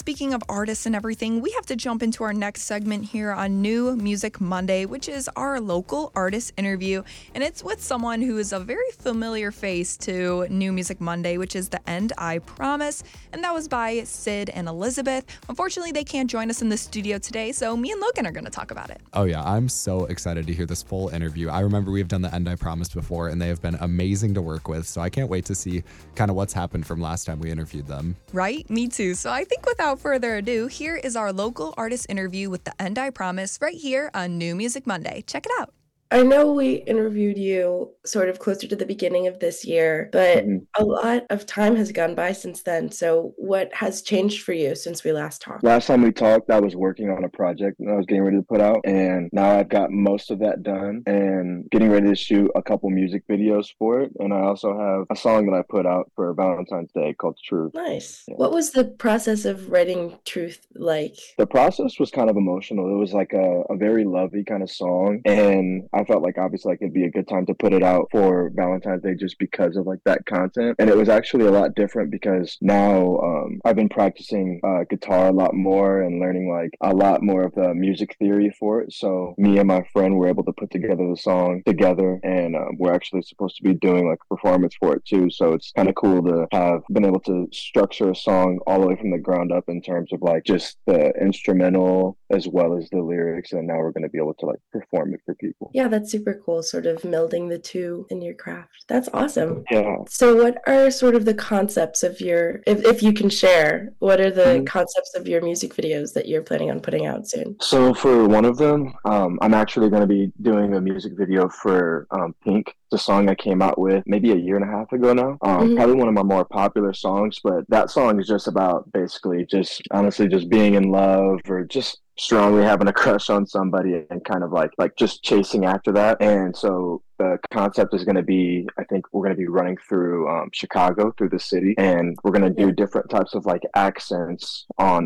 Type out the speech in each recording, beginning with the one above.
speaking of artists and everything, we have to jump into our next segment here on New Music Monday, which is our local artist interview. And it's with someone who is a very familiar face to New Music Monday, which is The End I Promise. And that was by Sid and Elizabeth. Unfortunately, they can't join us in the studio today, so me and Logan are going to talk about it. Oh yeah, I'm so excited to hear this full interview. I remember we've done The End I Promise before, and they have been amazing to work with. So I can't wait to see kind of what's happened from last time we interviewed them. Right? Me too. So I think without further ado, here is our local artist interview with The End I Promise right here on New Music Monday. Check it out. I know we interviewed you sort of closer to the beginning of this year, but a lot of time has gone by since then. So what has changed for you since we last talked? Last time we talked, I was working on a project that I was getting ready to put out, and now I've got most of that done and getting ready to shoot a couple music videos for it. And I also have a song that I put out for Valentine's Day called Truth. Nice. Yeah. What was the process of writing Truth like? The process was kind of emotional. It was like a very lovey kind of song, and I felt like obviously like it'd be a good time to put it out for Valentine's Day just because of like that content. And it was actually a lot different because now I've been practicing guitar a lot more and learning like a lot more of the music theory for it. So me and my friend were able to put together the song together, and we're actually supposed to be doing like a performance for it too. So it's kind of cool to have been able to structure a song all the way from the ground up in terms of like just the instrumental as well as the lyrics, and now we're going to be able to like perform it for people. Yeah, that's super cool, sort of melding the two in your craft. That's awesome. Yeah. So what are sort of the concepts of your, if you can share, what are the concepts of your music videos that you're planning on putting out soon? So for one of them, I'm actually going to be doing a music video for Pink. It's a song I came out with maybe a year and a half ago now. Probably one of my more popular songs, but that song is just about basically just honestly just being in love or just strongly having a crush on somebody and kind of like just chasing after that. And so the concept is going to be, I think we're going to be running through Chicago, through the city, and we're going to do different types of like accents on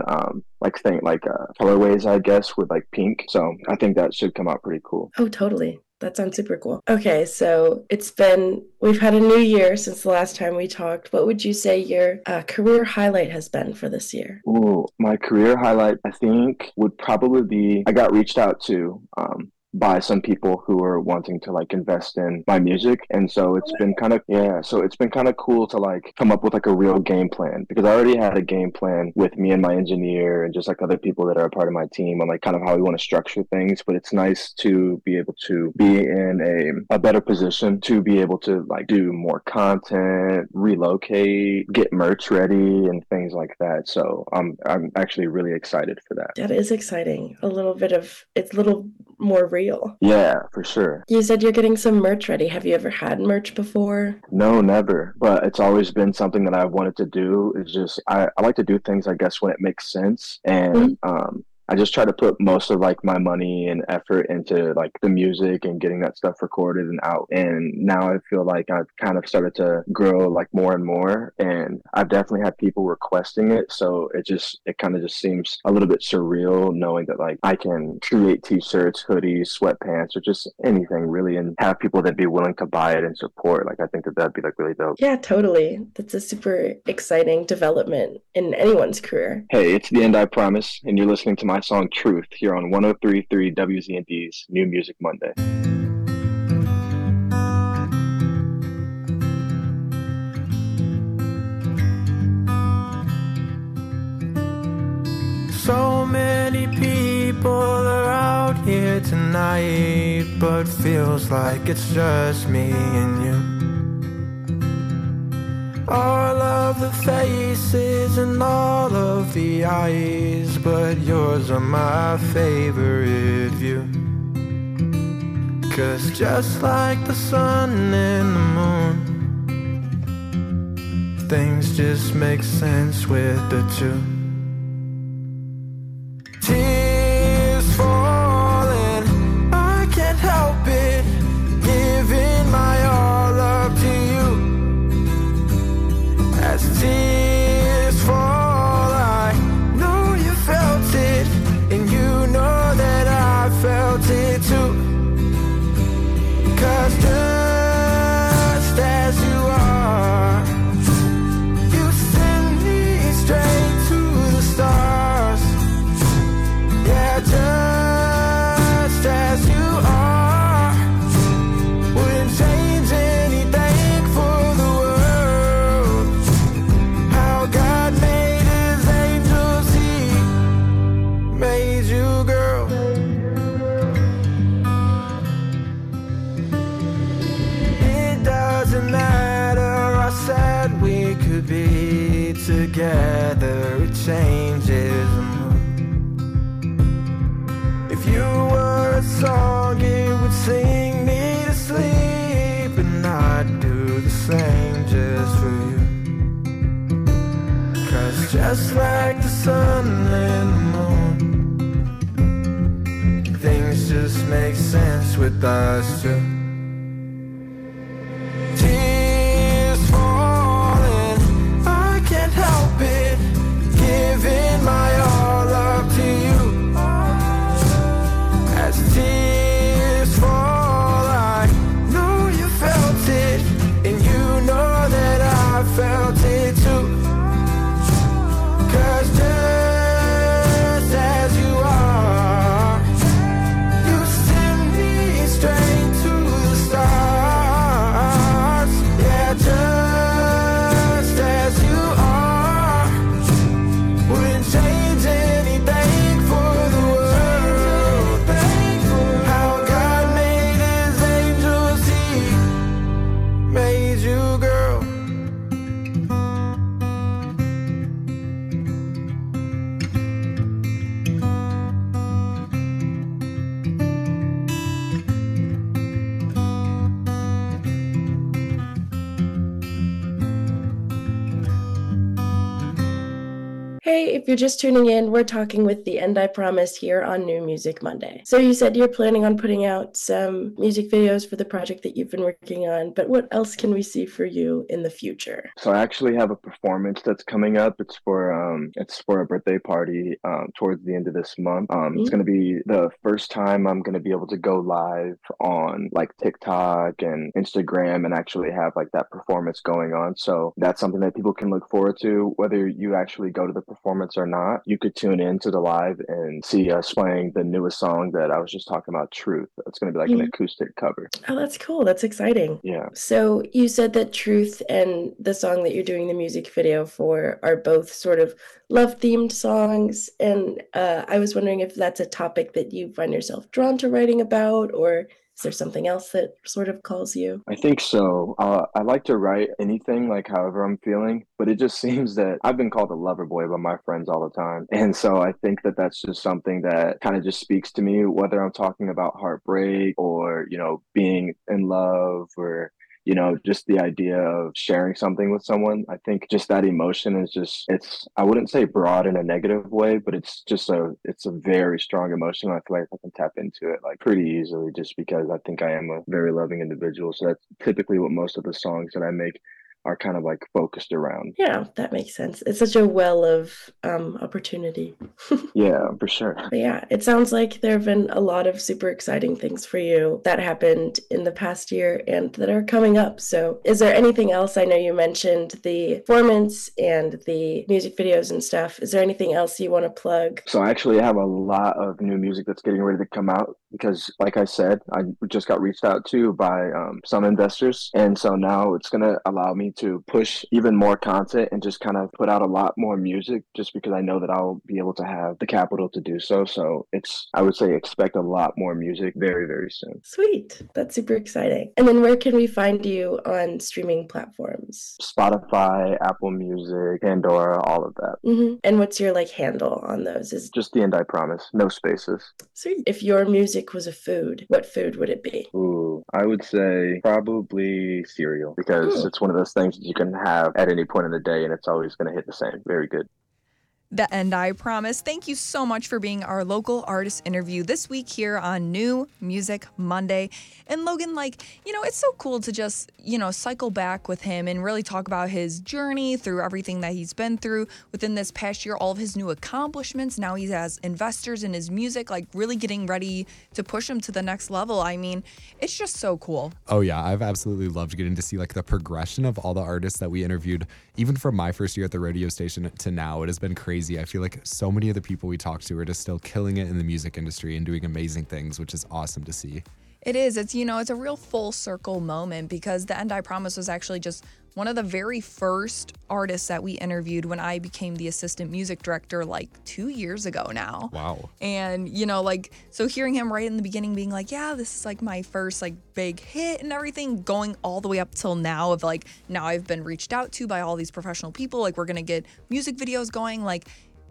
colorways, I guess, with like Pink. So I think that should come out pretty cool. Oh, totally. That sounds super cool. Okay, so we've had a new year since the last time we talked. What would you say your career highlight has been for this year? Ooh, my career highlight, I think, would probably be, I got reached out to by some people who are wanting to like invest in my music. And so it's been kind of cool to like come up with like a real game plan, because I already had a game plan with me and my engineer and just like other people that are a part of my team on like kind of how we want to structure things. But it's nice to be able to be in a better position to be able to like do more content, relocate, get merch ready and things like that. So I'm actually really excited for that. That is exciting. It's a little more real. Yeah, for sure. You said you're getting some merch ready. Have you ever had merch before? No, never. But it's always been something that I've wanted to do. It's just, I like to do things, I guess, when it makes sense. And I just try to put most of like my money and effort into like the music and getting that stuff recorded and out. And now I feel like I've kind of started to grow like more and more, and I've definitely had people requesting it. So it kind of just seems a little bit surreal knowing that like I can create t-shirts, hoodies, sweatpants, or just anything really, and have people that be willing to buy it and support. Like I think that'd be like really dope. Yeah, totally. That's a super exciting development in anyone's career. Hey, it's The End I Promise, and you're listening to my song Truth here on 103.3 WZND's New Music Monday. So many people are out here tonight, but feels like it's just me and you. All of the faces and all of the eyes, but yours are my favorite view. 'Cause just like the sun and the moon, things just make sense with the two. Tears falling, I can't help it, giving my all up to you. As tears fall, I know you felt it, and you know that I felt it too. 'Cause just as you are, you send me straight to changes the mood. If you were a song, it would sing me to sleep, and I'd do the same just for you. 'Cause just like the sun and the moon, things just make sense with us two. Tears falling, I can't help it, giving my all up to you. As tears fall, I know you felt it, and you know that I felt it too. 'Cause just as you are, you send me straight to the stars. Yeah, just as you are, wouldn't change anything for the world. How God made his angels, he made you, girl. Hey, if you're just tuning in, we're talking with the And I Promise here on New Music Monday. So you said you're planning on putting out some music videos for the project that you've been working on, but what else can we see for you in the future? So I actually have a performance that's coming up. It's for a birthday party towards the end of this month. It's going to be the first time I'm going to be able to go live on like TikTok and Instagram and actually have like that performance going on. So that's something that people can look forward to. Whether you actually go to the performance or not, you could tune in to the live and see us playing the newest song that I was just talking about, Truth. It's going to be like an acoustic cover. Oh, that's cool. That's exciting. Yeah. So you said that Truth and the song that you're doing the music video for are both sort of love-themed songs. And I was wondering if that's a topic that you find yourself drawn to writing about, or is there something else that sort of calls you? I think so. I like to write anything, like however I'm feeling, but it just seems that I've been called a lover boy by my friends all the time. And so I think that that's just something that kind of just speaks to me, whether I'm talking about heartbreak or, you know, being in love or, you know, just the idea of sharing something with someone. I think just that emotion is just, I wouldn't say broad in a negative way, but it's a very strong emotion. I feel like I can tap into it like pretty easily just because I think I am a very loving individual. So that's typically what most of the songs that I make are kind of like focused around. Yeah, that makes sense. It's such a well of opportunity. Yeah, for sure. But yeah, it sounds like there have been a lot of super exciting things for you that happened in the past year and that are coming up. So is there anything else? I know you mentioned the performance and the music videos and stuff. Is there anything else you want to plug? So I actually have a lot of new music that's getting ready to come out because, like I said, I just got reached out to by some investors. And so now it's going to allow me to push even more content and just kind of put out a lot more music just because I know that I'll be able to have the capital to do so. So I would say expect a lot more music very, very soon. Sweet. That's super exciting. And then where can we find you on streaming platforms? Spotify, Apple Music, Pandora, all of that. And what's your like handle on those? Is just the And I Promise, no spaces. Sweet. If your music was a food, what food would it be? Ooh, I would say probably cereal because it's one of those things that you can have at any point in the day and it's always going to hit the same. Very good. The And I Promise. Thank you so much for being our local artist interview this week here on New Music Monday. And Logan, it's so cool to just, cycle back with him and really talk about his journey through everything that he's been through within this past year, all of his new accomplishments. Now he has investors in his music, really getting ready to push him to the next level. I mean, it's just so cool. Oh yeah, I've absolutely loved getting to see the progression of all the artists that we interviewed, even from my first year at the radio station to now. It has been crazy. I feel like so many of the people we talked to are just still killing it in the music industry and doing amazing things, which is awesome to see. It is. It's a real full circle moment because The And I Promise was actually just one of the very first artists that we interviewed when I became the assistant music director 2 years ago now. Wow. And, so hearing him right in the beginning being yeah, this is my first big hit and everything, going all the way up till now of now I've been reached out to by all these professional people. We're going to get music videos going.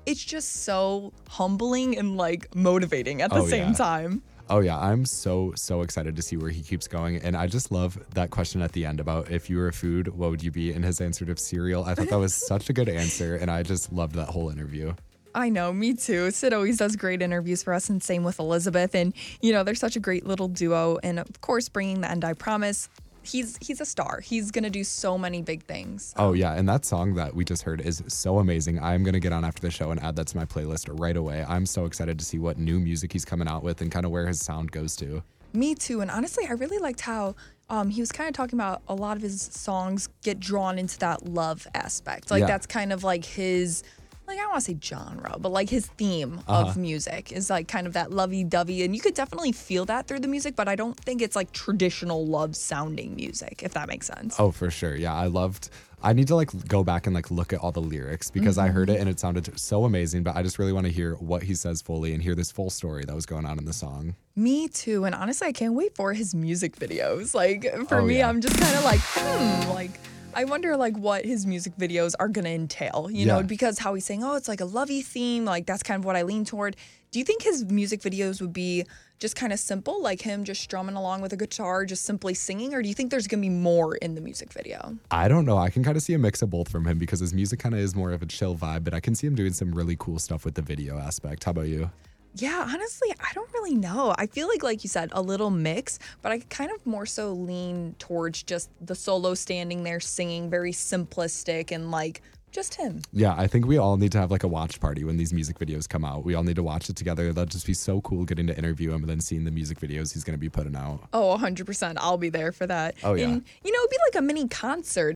it's just so humbling and like motivating at the Oh, same yeah. time. Oh yeah, I'm so excited to see where he keeps going. And I just love that question at the end about if you were a food, what would you be? And his answer to cereal. I thought that was such a good answer, and I just loved that whole interview. I know, me too. Sid always does great interviews for us, and same with Elizabeth. And, you know, they're such a great little duo. And of course, bringing the End I Promise, he's a star. He's going to do so many big things. Oh yeah, and that song that we just heard is so amazing. I'm gonna get on after the show and add that to my playlist right away. I'm so excited to see what new music he's coming out with and kind of where his sound goes to. Me too. And honestly, I really liked how he was kind of talking about a lot of his songs get drawn into that love aspect. Like Yeah. that's kind of like his, like I don't want to say genre, but like his theme of music is like kind of that lovey-dovey. And you could definitely feel that through the music, but I don't think it's like traditional love sounding music, if that makes sense. Oh, for sure. Yeah, I need to like go back and like look at all the lyrics because I heard it and it sounded so amazing, but I just really want to hear what he says fully and hear this full story that was going on in the song. Me too. And honestly, I can't wait for his music videos. Like for Oh, me, yeah. I'm just kind of like, like I wonder like what his music videos are going to entail, you know, Yeah. because how he's saying, oh, it's like a lovey theme. Like that's kind of what I lean toward. Do you think his music videos would be just kind of simple, like him just strumming along with a guitar, just simply singing? Or do you think there's going to be more in the music video? I don't know. I can kind of see a mix of both from him because his music kind of is more of a chill vibe, but I can see him doing some really cool stuff with the video aspect. How about you? Yeah, honestly, I don't really know. I feel like you said, a little mix, but I kind of more so lean towards just the solo standing there singing, very simplistic and like just him. Yeah, I think we all need to have like a watch party when these music videos come out. We all need to watch it together. That'd just be so cool getting to interview him and then seeing the music videos he's going to be putting out. Oh, 100%. I'll be there for that. Oh, yeah. And, you know, it'd be like a mini concert